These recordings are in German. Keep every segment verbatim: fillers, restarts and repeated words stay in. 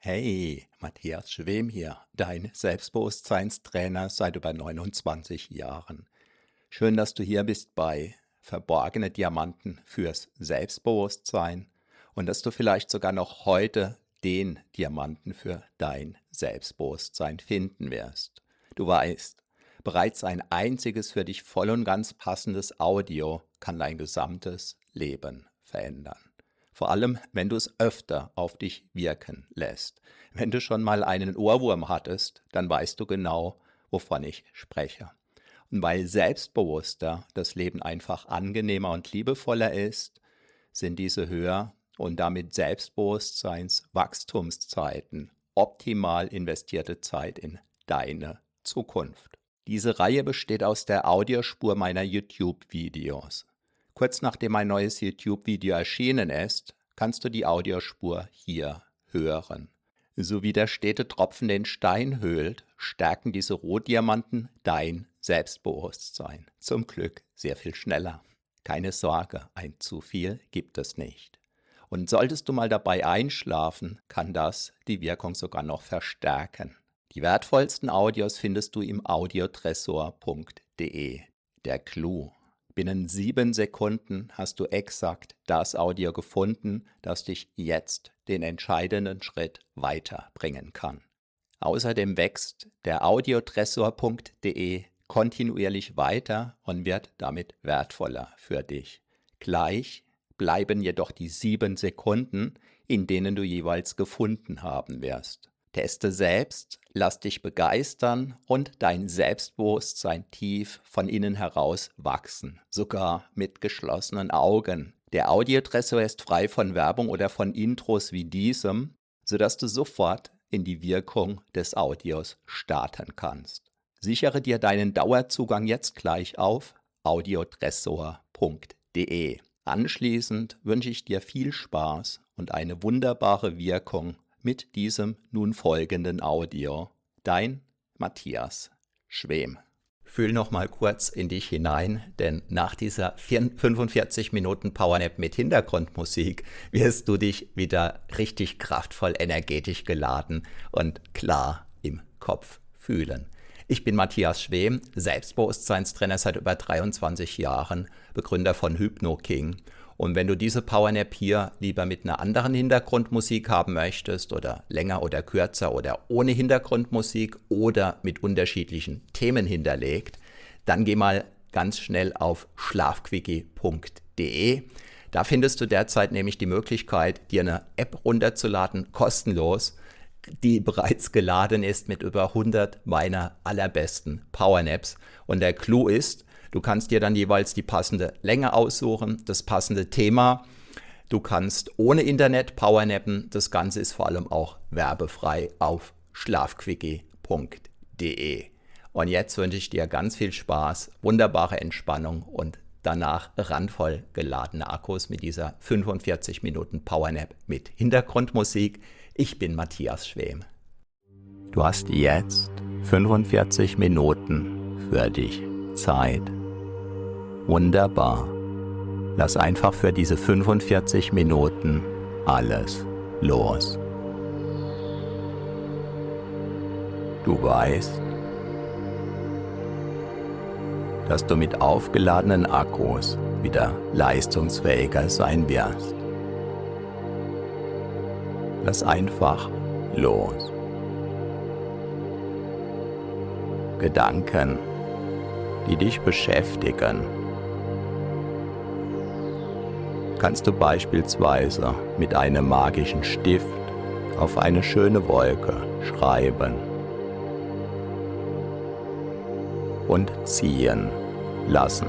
Hey, Matthias Schwem hier, dein Selbstbewusstseinstrainer seit über neunundzwanzig Jahren. Schön, dass du hier bist bei Verborgene Diamanten fürs Selbstbewusstsein und dass du vielleicht sogar noch heute den Diamanten für dein Selbstbewusstsein finden wirst. Du weißt, bereits ein einziges für dich voll und ganz passendes Audio kann dein gesamtes Leben verändern. Vor allem, wenn du es öfter auf dich wirken lässt. Wenn du schon mal einen Ohrwurm hattest, dann weißt du genau, wovon ich spreche. Und weil selbstbewusster das Leben einfach angenehmer und liebevoller ist, sind diese Hör- und damit Selbstbewusstseinswachstumszeiten optimal investierte Zeit in deine Zukunft. Diese Reihe besteht aus der Audiospur meiner YouTube-Videos. Kurz nachdem ein neues YouTube-Video erschienen ist, kannst du die Audiospur hier hören. So wie der stete Tropfen den Stein höhlt, stärken diese Rohdiamanten dein Selbstbewusstsein. Zum Glück sehr viel schneller. Keine Sorge, ein zu viel gibt es nicht. Und solltest du mal dabei einschlafen, kann das die Wirkung sogar noch verstärken. Die wertvollsten Audios findest du im audiotresor punkt de. Der Clou. Binnen sieben Sekunden hast du exakt das Audio gefunden, das dich jetzt den entscheidenden Schritt weiterbringen kann. Außerdem wächst der audiotresor punkt de kontinuierlich weiter und wird damit wertvoller für dich. Gleich bleiben jedoch die sieben Sekunden, in denen du jeweils gefunden haben wirst. Teste selbst, lass dich begeistern und dein Selbstbewusstsein tief von innen heraus wachsen, sogar mit geschlossenen Augen. Der Audiotresor ist frei von Werbung oder von Intros wie diesem, sodass du sofort in die Wirkung des Audios starten kannst. Sichere dir deinen Dauerzugang jetzt gleich auf audiotresor punkt de. Anschließend wünsche ich dir viel Spaß und eine wunderbare Wirkung mit diesem nun folgenden Audio. Dein Matthias Schwem. Fühl noch mal kurz in dich hinein, denn nach dieser fünfundvierzig Minuten Powernap mit Hintergrundmusik wirst du dich wieder richtig kraftvoll, energetisch geladen und klar im Kopf fühlen. Ich bin Matthias Schwem, Selbstbewusstseinstrainer seit über dreiundzwanzig Jahren, Begründer von HypnoKing. Und wenn du diese Powernap hier lieber mit einer anderen Hintergrundmusik haben möchtest oder länger oder kürzer oder ohne Hintergrundmusik oder mit unterschiedlichen Themen hinterlegt, dann geh mal ganz schnell auf schlafquickie punkt de. Da findest du derzeit nämlich die Möglichkeit, dir eine App runterzuladen, kostenlos, die bereits geladen ist mit über hundert meiner allerbesten Powernaps. Und der Clou ist, du kannst dir dann jeweils die passende Länge aussuchen, das passende Thema. Du kannst ohne Internet powernappen. Das Ganze ist vor allem auch werbefrei auf schlafquickie punkt de. Und jetzt wünsche ich dir ganz viel Spaß, wunderbare Entspannung und danach randvoll geladene Akkus mit dieser fünfundvierzig Minuten Powernap mit Hintergrundmusik. Ich bin Matthias Schwem. Du hast jetzt fünfundvierzig Minuten für dich Zeit. Wunderbar. Lass einfach für diese fünfundvierzig Minuten alles los. Du weißt, dass du mit aufgeladenen Akkus wieder leistungsfähiger sein wirst. Lass einfach los. Gedanken, die dich beschäftigen, kannst du beispielsweise mit einem magischen Stift auf eine schöne Wolke schreiben und ziehen lassen.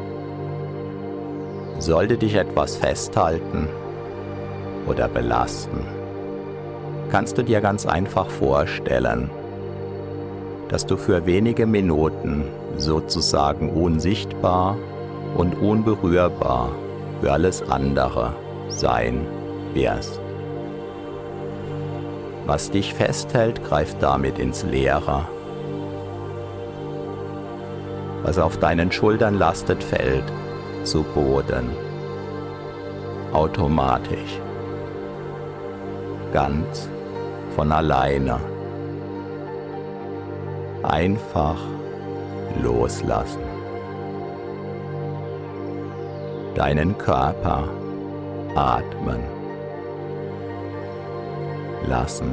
Sollte dich etwas festhalten oder belasten, kannst du dir ganz einfach vorstellen, dass du für wenige Minuten sozusagen unsichtbar und unberührbar für alles andere sein wirst. Was dich festhält, greift damit ins Leere. Was auf deinen Schultern lastet, fällt zu Boden. Automatisch. Ganz von alleine. Einfach loslassen. Deinen Körper atmen lassen.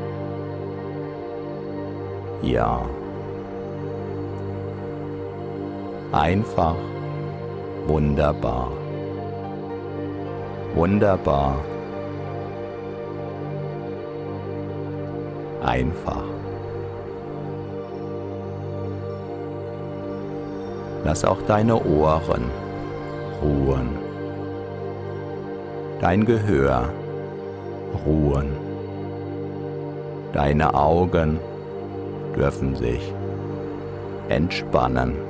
Ja. Einfach wunderbar. Wunderbar. Einfach. Lass auch deine Ohren ruhen. Dein Gehör ruhen. Deine Augen dürfen sich entspannen.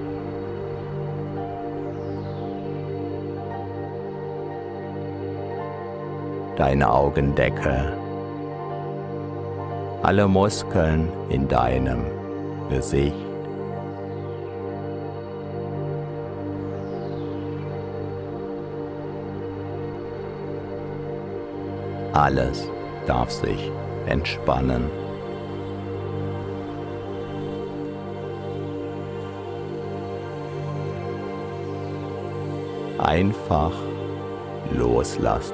Deine Augendecke, alle Muskeln in deinem Gesicht, alles darf sich entspannen. Einfach loslassen.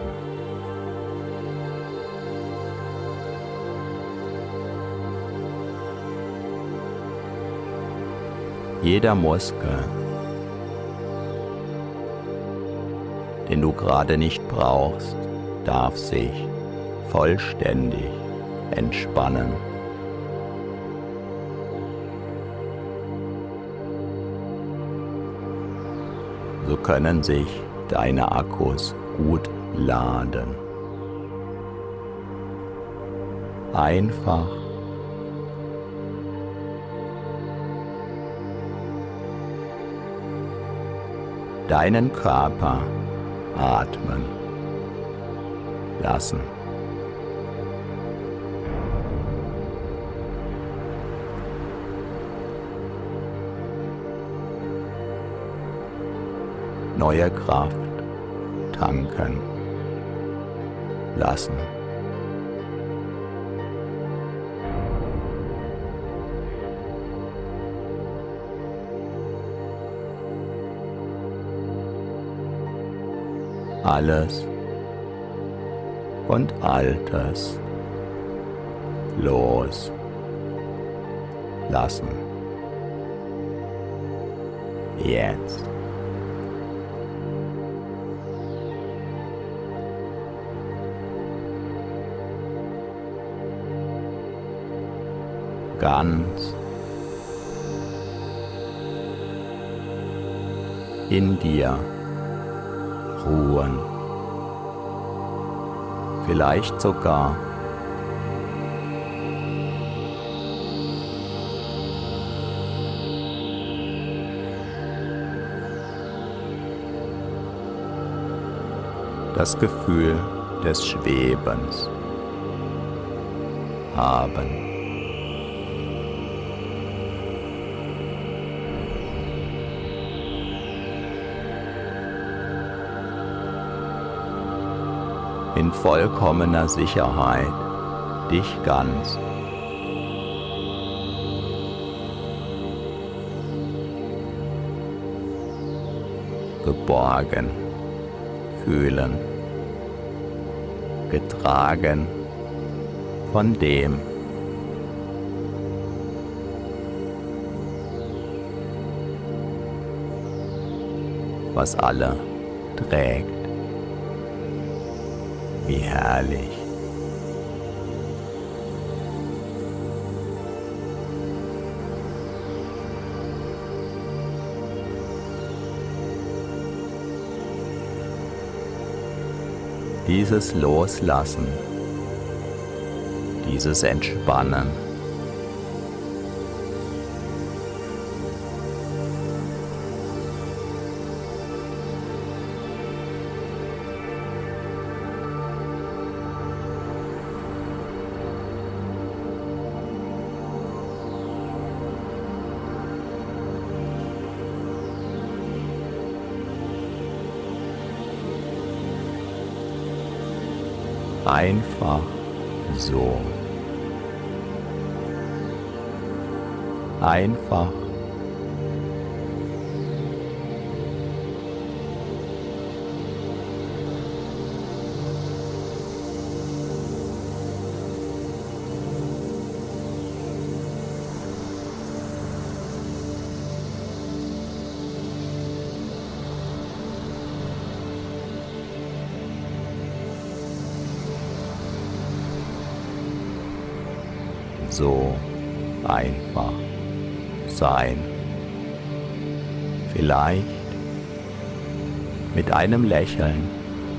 Jeder Muskel, den du gerade nicht brauchst, darf sich vollständig entspannen. So können sich deine Akkus gut laden. Einfach deinen Körper atmen lassen. Neue Kraft tanken lassen. Alles und Altes los lassen. Jetzt. Ganz in dir ruhen, vielleicht sogar das Gefühl des Schwebens haben. In vollkommener Sicherheit, dich ganz geborgen fühlen, getragen von dem, was alle trägt. Wie herrlich. Dieses Loslassen, dieses Entspannen, einfach so. einfach so einfach sein. Vielleicht mit einem Lächeln.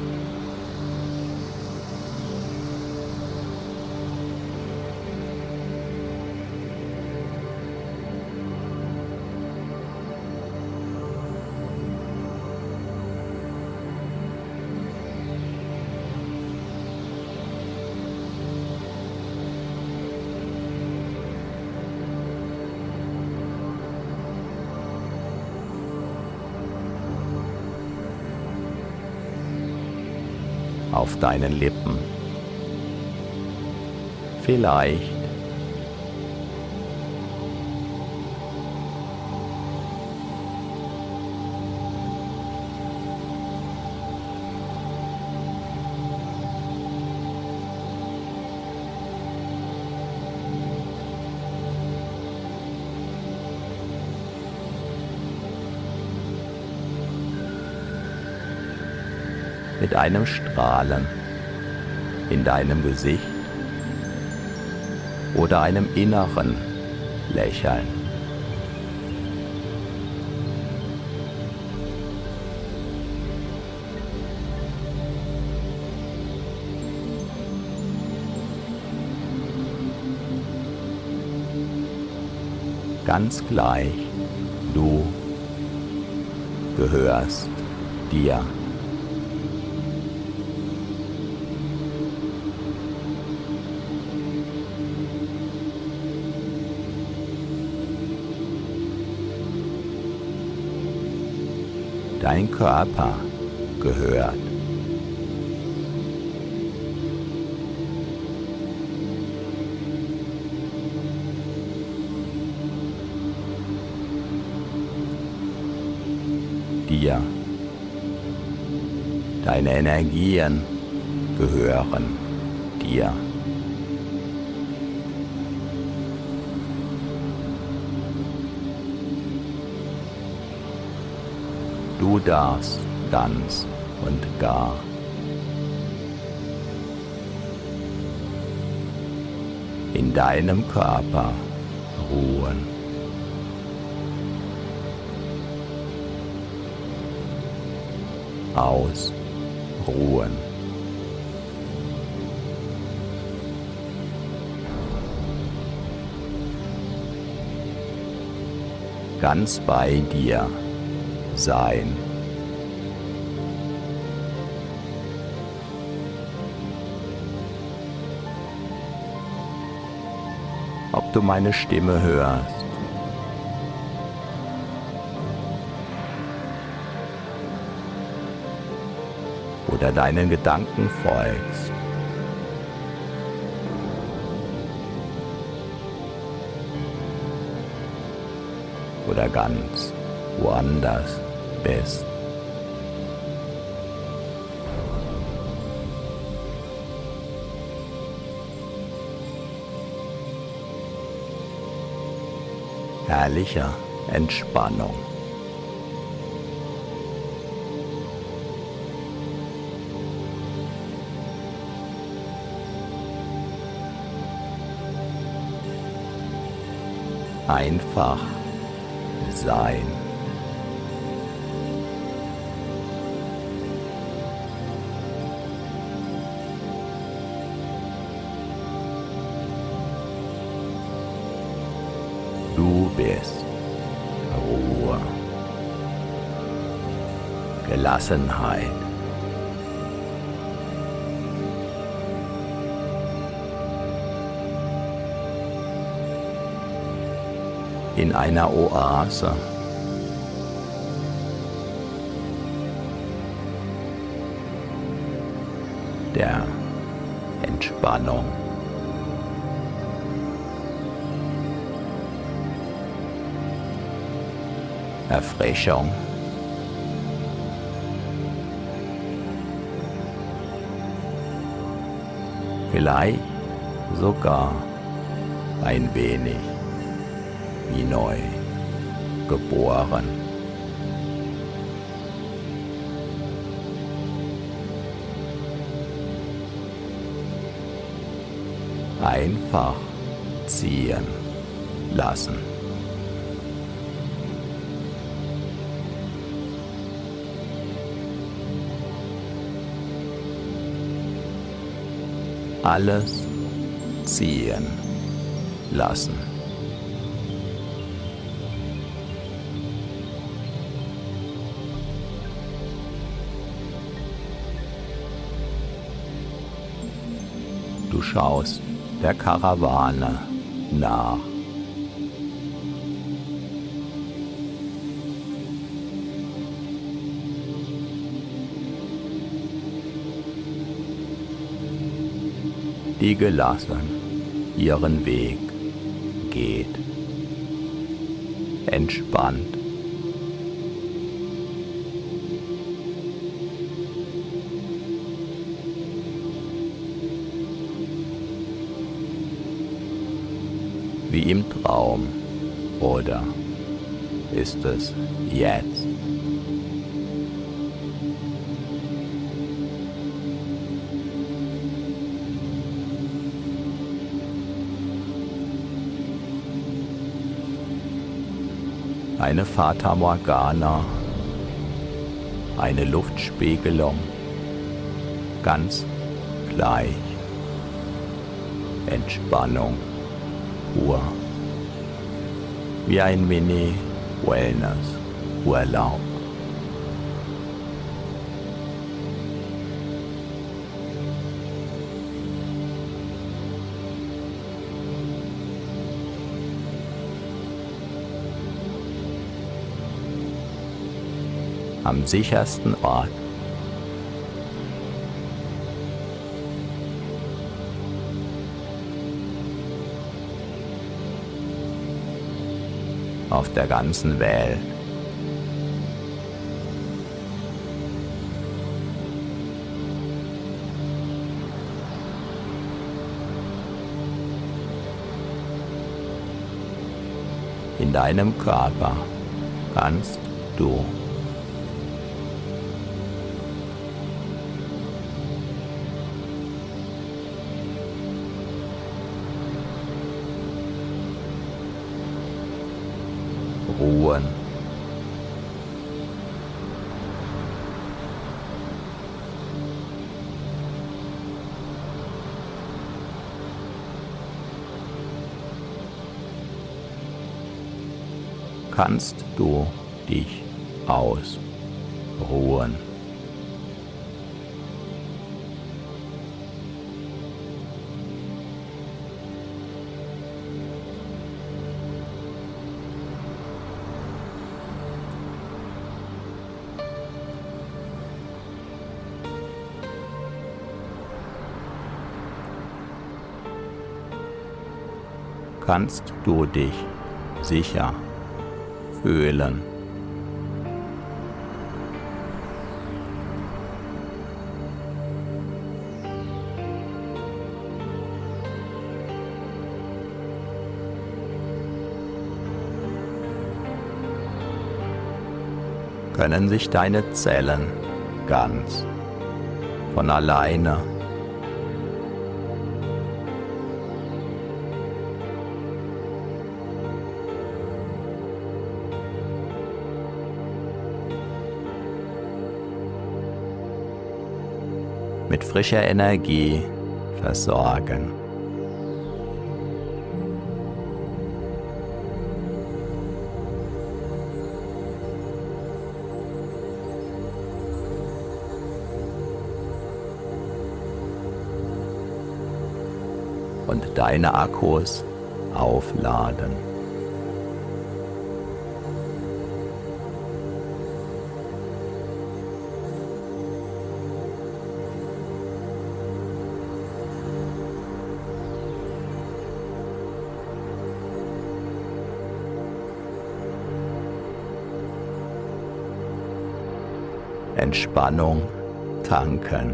Auf deinen Lippen. Vielleicht mit einem Strahlen in deinem Gesicht oder einem inneren Lächeln. Ganz gleich, du gehörst dir. Dein Körper gehört. Dir. Deine Energien gehören dir. Du darfst ganz und gar in deinem Körper ruhen. Ausruhen. Ganz bei dir sein. Ob du meine Stimme hörst oder deinen Gedanken folgst, oder ganz woanders bist. Herrlicher Entspannung. Einfach sein. Du bist Ruhe, Gelassenheit. In einer Oase. Der Entspannung. Erfrischung, vielleicht sogar ein wenig wie neu geboren. Einfach ziehen lassen. Alles ziehen lassen. Du schaust der Karawane nach. Die gelassen ihren Weg geht, entspannt. Wie im Traum, oder ist es jetzt? Eine Fata Morgana, eine Luftspiegelung, ganz gleich, Entspannung pur, wie ein Mini-Wellness-Urlaub. Am sichersten Ort. Auf der ganzen Welt. In deinem Körper kannst du ruhen. Kannst du dich ausruhen. Kannst du dich sicher fühlen. Können sich deine Zellen ganz von alleine mit frischer Energie versorgen. Und deine Akkus aufladen. Entspannung tanken.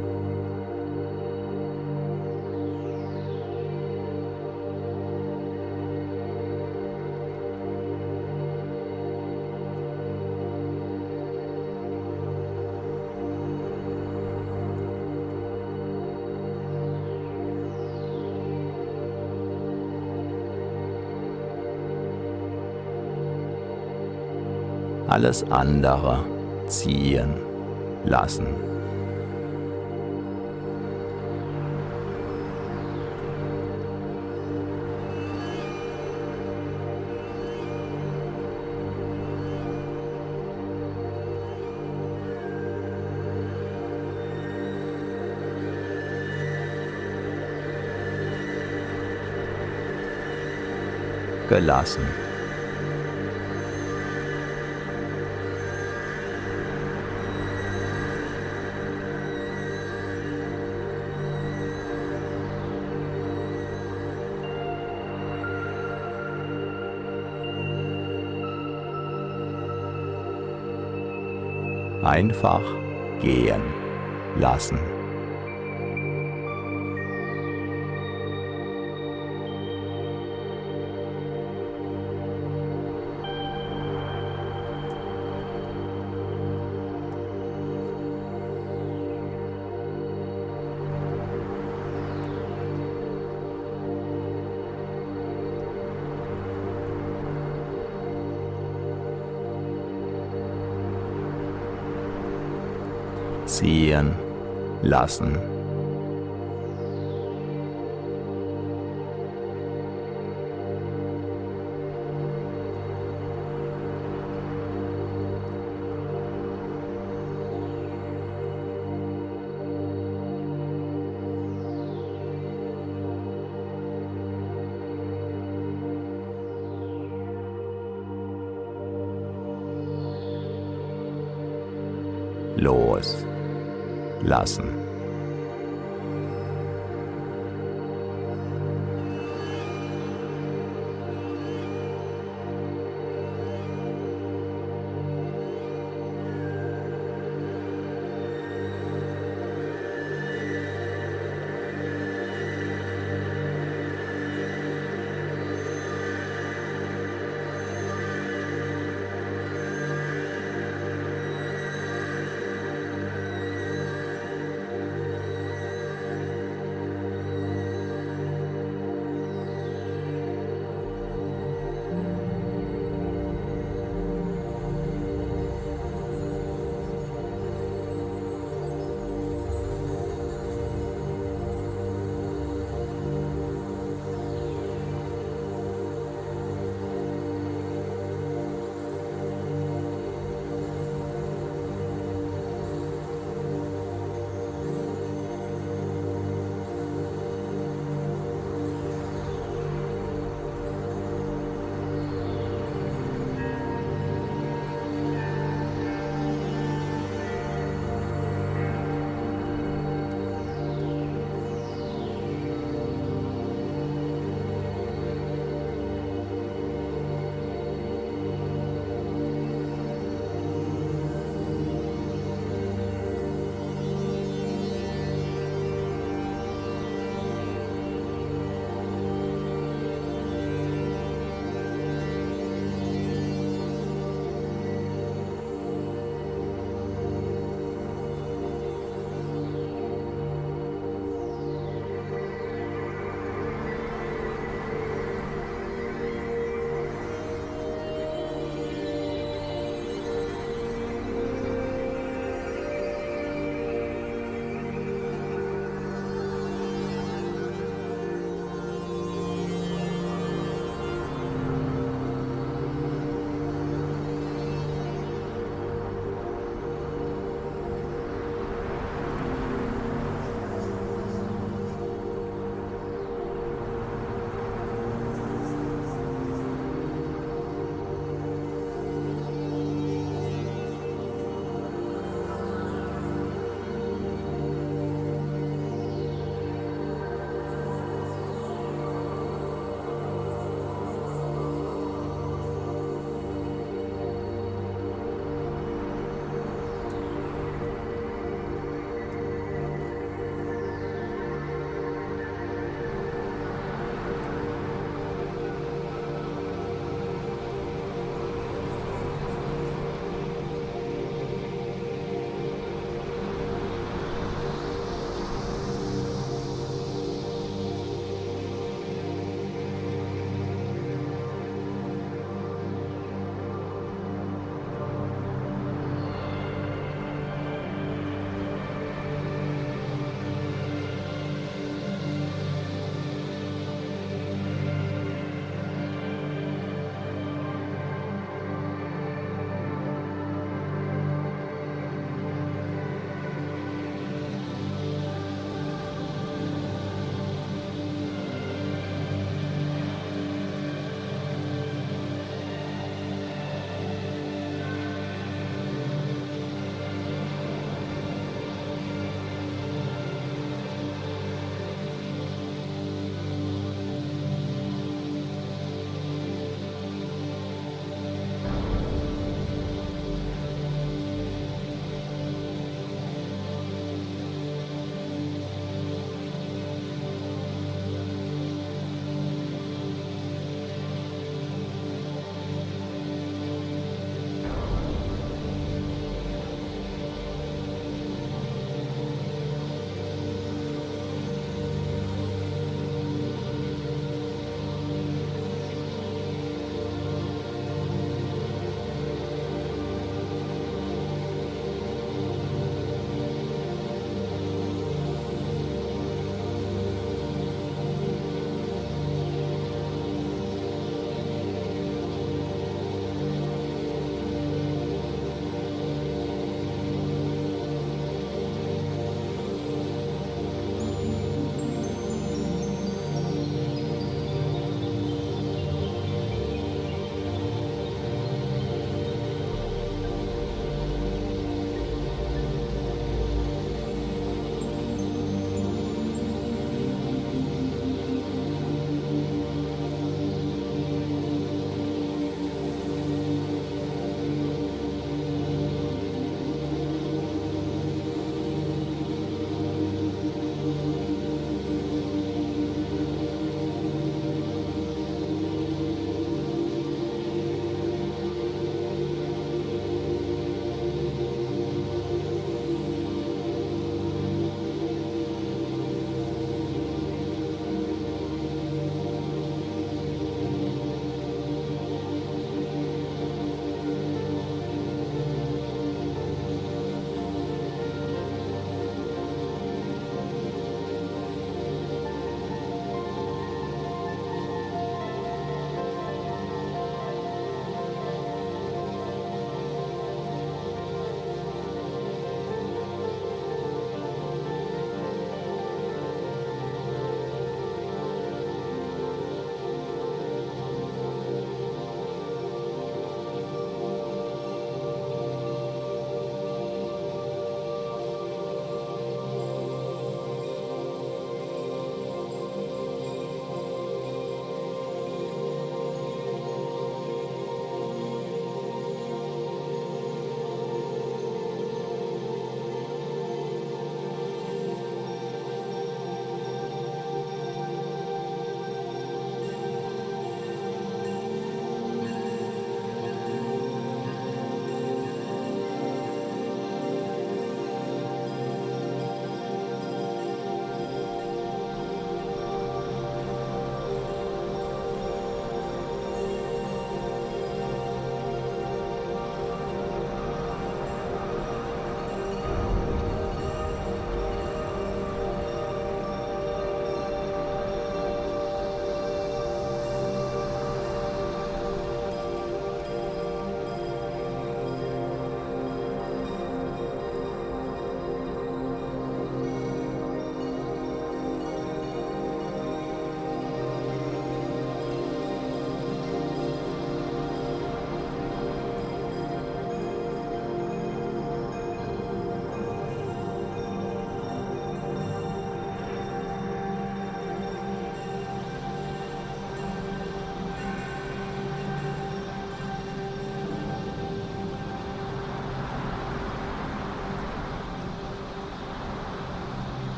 Alles andere ziehen lassen. Gelassen. Einfach gehen lassen. Ziehen lassen. Los lassen.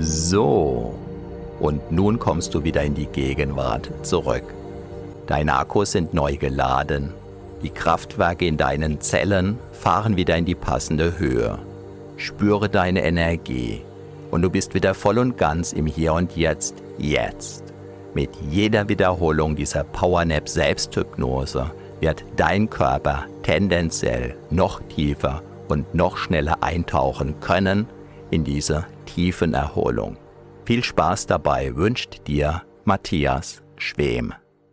So, und nun kommst du wieder in die Gegenwart zurück. Deine Akkus sind neu geladen. Die Kraftwerke in deinen Zellen fahren wieder in die passende Höhe. Spüre deine Energie und du bist wieder voll und ganz im Hier und Jetzt, jetzt. Mit jeder Wiederholung dieser Powernap Selbsthypnose wird dein Körper tendenziell noch tiefer und noch schneller eintauchen können in diese Tiefenerholung. Viel Spaß dabei wünscht dir Matthias Schwem.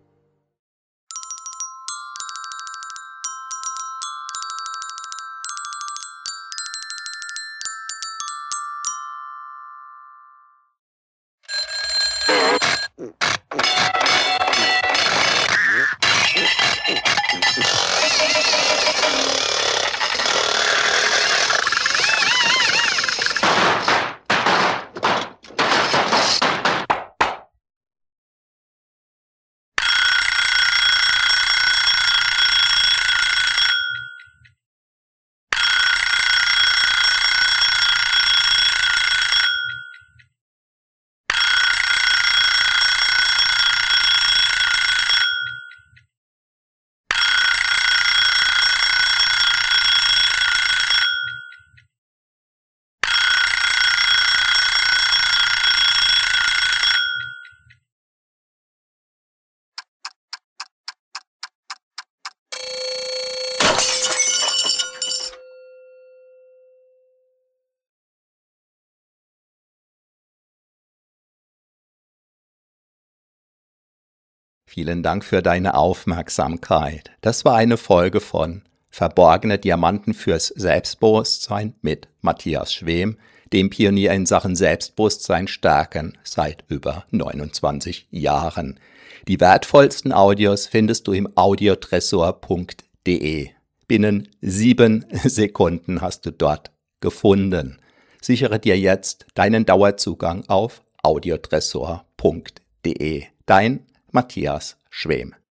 Vielen Dank für deine Aufmerksamkeit. Das war eine Folge von Verborgene Diamanten fürs Selbstbewusstsein mit Matthias Schwem, dem Pionier in Sachen Selbstbewusstsein stärken seit über neunundzwanzig Jahren. Die wertvollsten Audios findest du im audiotresor punkt de. Binnen sieben Sekunden hast du dort gefunden. Sichere dir jetzt deinen Dauerzugang auf audiotresor punkt de. Dein Matthias Schwem.